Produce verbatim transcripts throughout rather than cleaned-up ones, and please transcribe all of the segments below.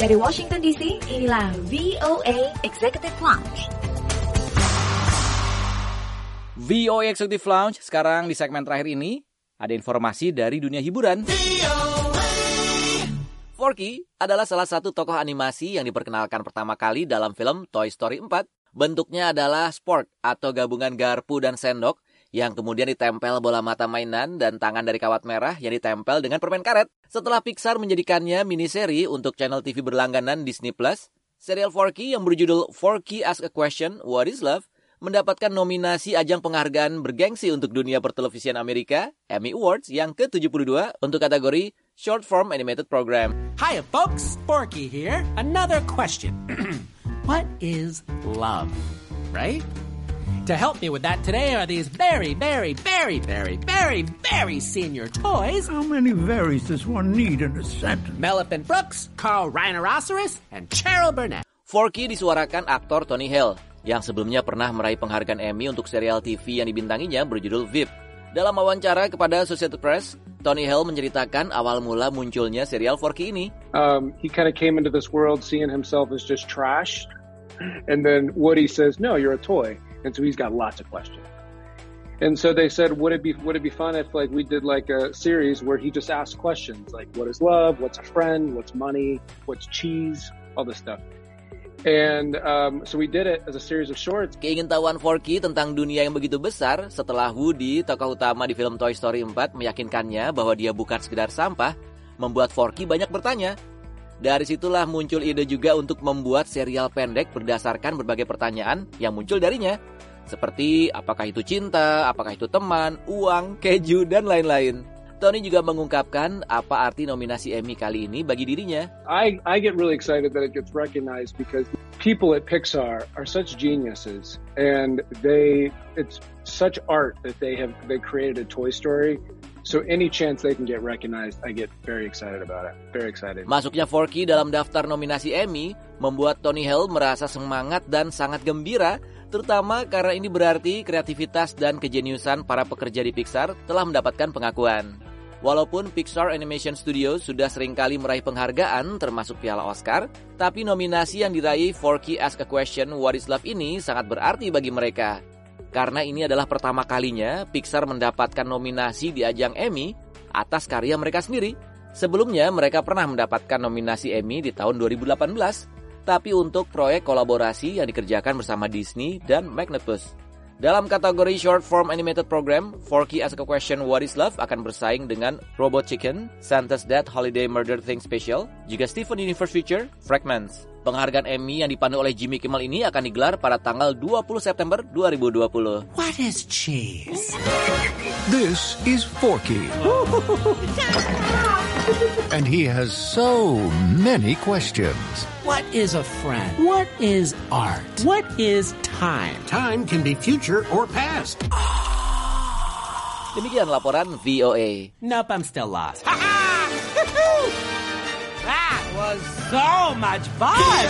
Dari Washington D C, inilah V O A Executive Lounge. V O A Executive Lounge sekarang di segmen terakhir ini ada informasi dari dunia hiburan. Forky adalah salah satu tokoh animasi yang diperkenalkan pertama kali dalam film Toy Story empat. Bentuknya adalah spork atau gabungan garpu dan sendok yang kemudian ditempel bola mata mainan dan tangan dari kawat merah yang ditempel dengan permen karet. Setelah Pixar menjadikannya miniseri untuk channel T V berlangganan Disney Plus, serial Forky yang berjudul Forky Ask a Question, What is Love? Mendapatkan nominasi ajang penghargaan bergengsi untuk dunia pertelevisian Amerika, Emmy Awards yang ke tujuh puluh dua untuk kategori Short Form Animated Program. Hiya folks, Forky here. Another question. What is love, right? To help me with that today are these very, very, very, very, very, very senior toys. How many berries does one need in a sentence? Mellifin Brooks, Carl Rhinoceros, and Cheryl Burnett. Forky disuarakan aktor Tony Hale, yang sebelumnya pernah meraih penghargaan Emmy untuk serial T V yang dibintanginya berjudul V I P. Dalam wawancara kepada Associated Press, Tony Hale menceritakan awal mula munculnya serial Forky ini. Um, he kind of came into this world seeing himself as just trash. And then Woody says, no, you're a toy. And so he's got lots of questions. And so they said, would it be would it be fun if like we did like a series where he just asked questions like, what is love? What's a friend? What's money? What's cheese? All this stuff. And um, so we did it as a series of shorts. Keingintahuan Forky tentang dunia yang begitu besar setelah Woody, tokoh utama di film Toy Story empat, meyakinkannya bahwa dia bukan sekedar sampah, membuat Forky banyak bertanya. Dari situlah muncul ide juga untuk membuat serial pendek berdasarkan berbagai pertanyaan yang muncul darinya. Seperti apakah itu cinta, apakah itu teman, uang, keju, dan lain-lain. Tony juga mengungkapkan apa arti nominasi Emmy kali ini bagi dirinya. I, I get really excited that it gets recognized because people at Pixar are such geniuses. And they it's such art that they have they created a Toy Story. So any chance they can get recognized, I get very excited about it. Very excited. Masuknya Forky dalam daftar nominasi Emmy membuat Tony Hale merasa semangat dan sangat gembira, terutama karena ini berarti kreativitas dan kejeniusan para pekerja di Pixar telah mendapatkan pengakuan. Walaupun Pixar Animation Studios sudah seringkali meraih penghargaan termasuk piala Oscar, tapi nominasi yang diraih Forky Ask a Question, What is Love ini sangat berarti bagi mereka. Karena ini adalah pertama kalinya Pixar mendapatkan nominasi di ajang Emmy atas karya mereka sendiri. Sebelumnya mereka pernah mendapatkan nominasi Emmy di tahun dua ribu delapan belas, tapi untuk proyek kolaborasi yang dikerjakan bersama Disney dan Magnetbus. Dalam kategori Short Form Animated Program, Forky Ask a Question, What is Love akan bersaing dengan Robot Chicken, Santa's Death Holiday Murder Thing Special, juga Steven Universe Feature, Fragments. Penghargaan Emmy yang dipandu oleh Jimmy Kimmel ini akan digelar pada tanggal dua puluh September dua ribu dua puluh. What is cheese? This is Forky. And he has so many questions. What is a friend? What is art? What is time? Time can be future or past. Demikian laporan V O A. Nope, I'm still lost. That was so much fun!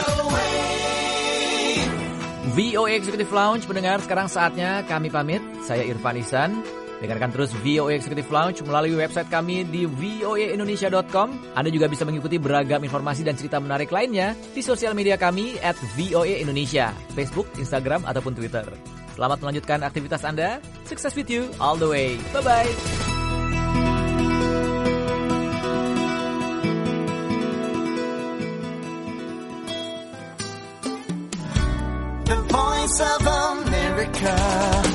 V O A Executive Lounge pendengar, sekarang saatnya kami pamit. Saya Irfan Ihsan. Dengarkan terus V O A Executive Lounge melalui website kami di v o a indonesia dot com. Anda juga bisa mengikuti beragam informasi dan cerita menarik lainnya di sosial media kami at V O A Indonesia, Facebook, Instagram, ataupun Twitter. Selamat melanjutkan aktivitas Anda. Success with you all the way. Bye-bye. The Voice of America.